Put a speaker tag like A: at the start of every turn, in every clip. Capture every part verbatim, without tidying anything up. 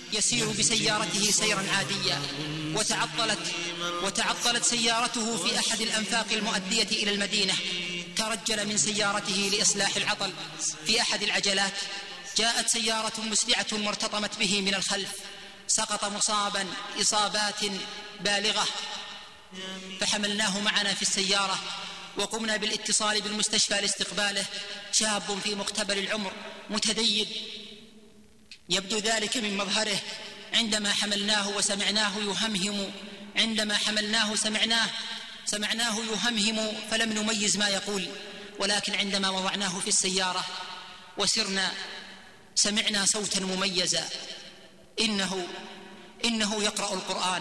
A: يسير بسيارته سيرا عاديا، وتعطلت وتعطلت سيارته في أحد الأنفاق المؤدية إلى المدينة. ترجل من سيارته لإصلاح العطل في أحد العجلات. جاءت سيارة مسرعة وارتطمت به من الخلف، سقط مصابا إصابات بالغة، فحملناه معنا في السيارة وقمنا بالاتصال بالمستشفى لاستقباله. شاب في مقتبل العمر متدين، يبدو ذلك من مظهره. عندما حملناه وسمعناه يهمهم عندما حملناه سمعناه سمعناه يهمهم فلم نميز ما يقول، ولكن عندما وضعناه في السيارة وسرنا سمعنا صوتا مميزا، إنه إنه يقرأ القرآن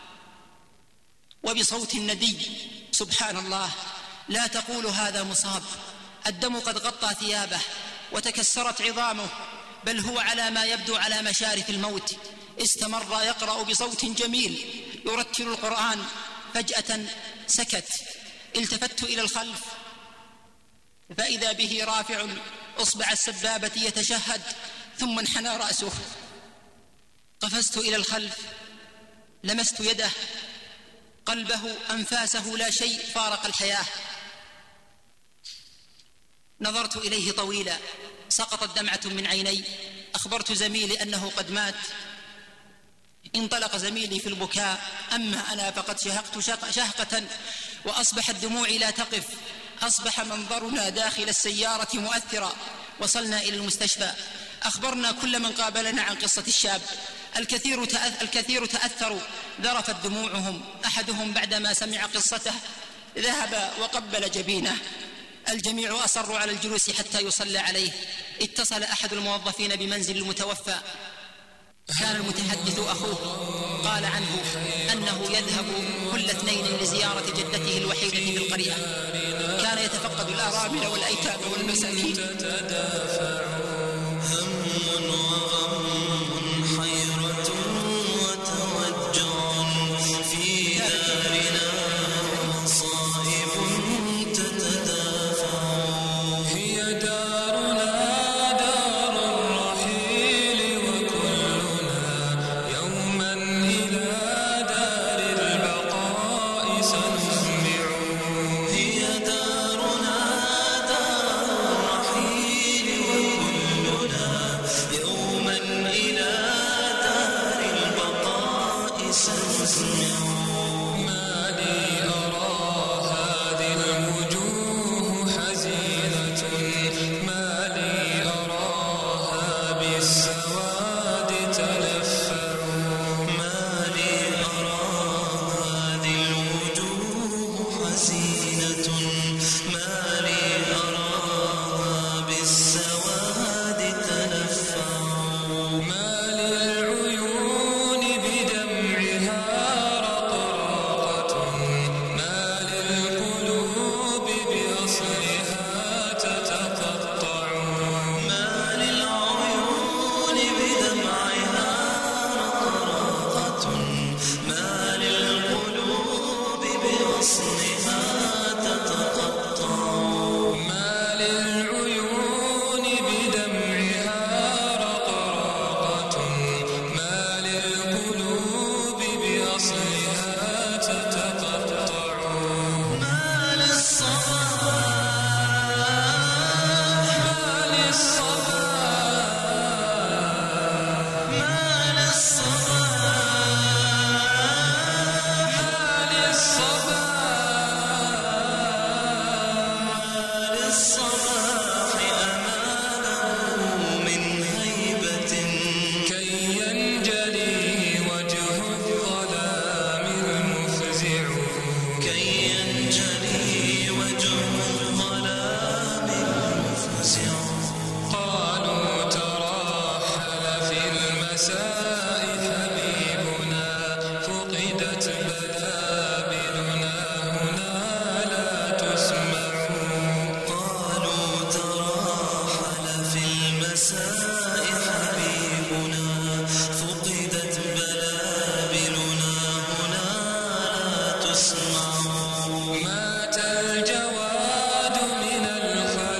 A: وبصوت ندي. سبحان الله، لا تقول هذا مصاب، الدم قد غطى ثيابه وتكسرت عظامه، بل هو على ما يبدو على مشارف الموت. استمر يقرأ بصوت جميل يرتل القرآن. فجأة سكت. التفت إلى الخلف فإذا به رافع أصبع السبابة يتشهد، ثم انحنى رأسه. قفزت إلى الخلف، لمست يده، قلبه، أنفاسه، لا شيء فارق الحياة. نظرت إليه طويلا، سقطت دمعة من عيني. أخبرت زميلي أنه قد مات. انطلق زميلي في البكاء، أما أنا فقد شهقت شهقة وأصبحت دموعي لا تقف. أصبح منظرنا داخل السيارة مؤثرا. وصلنا إلى المستشفى، أخبرنا كل من قابلنا عن قصة الشاب. الكثير تأث... الكثير تأثروا، ذرفت دموعهم. أحدهم بعدما سمع قصته ذهب وقبل جبينه. الجميع أصروا على الجلوس حتى يصلى عليه. اتصل أحد الموظفين بمنزل المتوفى، كان المتحدث أخوه، قال عنه أنه يذهب كل اثنين لزيارة جدته الوحيدة في القرية. كان يتفقد الأرامل والأيتام والمساكين.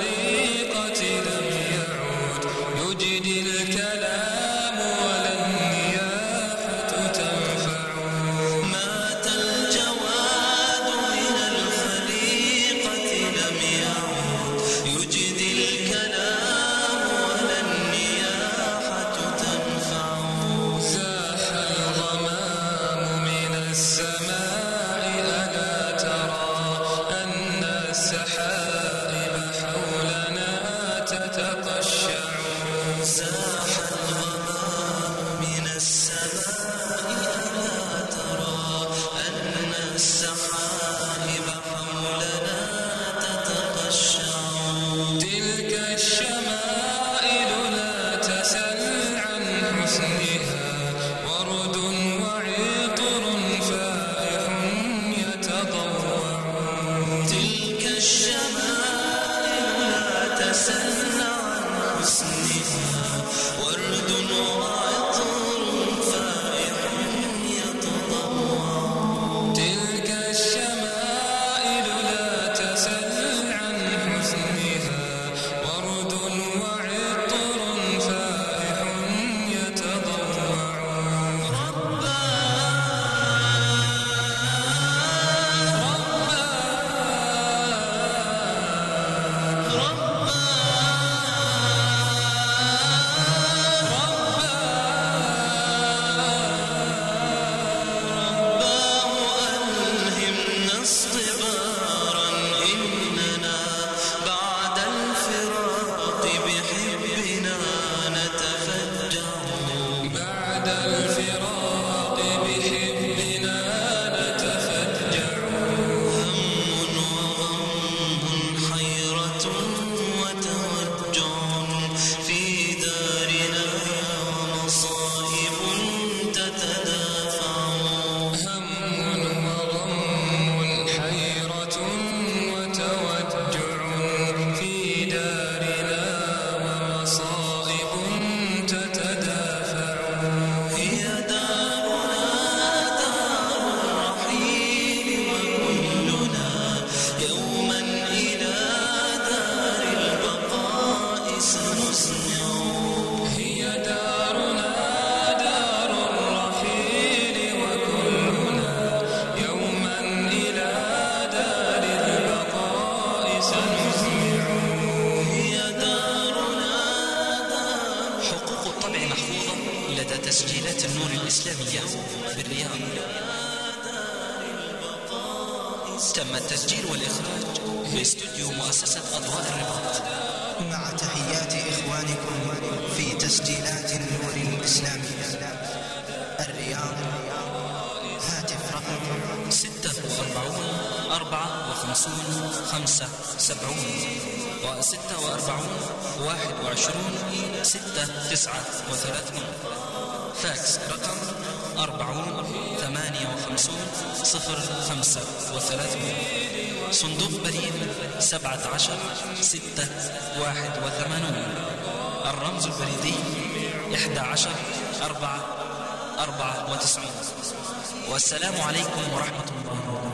B: الكلام ولن حسنها ورد وعطر فائح يتضوع. تلك الشمائل لا تسل عن حسنها ورد وعطر فائح يتضوع. تلك الشمائل لا تسل عن حسنها ورد وعطر فائح يتضوع. ألهمنا اصطبارا إننا بعد الفراق بحبنا نتفجع. بعد الفراق بحبنا نتفجع. هم وغم حيرة وتوجع في دارنا ومصائب تتدافع. هم وغم حيرة وتوجع في دارنا ومصائب تتدافع. هي دارنا دار الرحيل وكلنا يوما إلى دار البقاء سنسمع. هي دارنا دار الرحيل وكلنا يوما إلى دار البقاء سنسمع. هي دارنا دار.
A: حقوق الطبع محفوظة لدى تسجيلات النور الإسلامية بالرياض. تم التسجيل والإخراج باستوديو مؤسسة أضواء الرباط.
C: مع تحيات إخوانكم في تسجيلات النور الإسلامية الرياض. هاتف رقم
A: ستة وأربعون أربعة وخمسون خمسة سبعون وستة وأربعون واحد وعشرون ستة تسعة وثلاثون. فاكس رقم أربعون ثمانية وخمسون صفر خمسة وثلاثون. صندوق بريد سبعة عشر ستة واحد وثمانون. الرمز البريدي إحدى عشر أربعة أربعة وتسعون. والسلام عليكم ورحمة الله.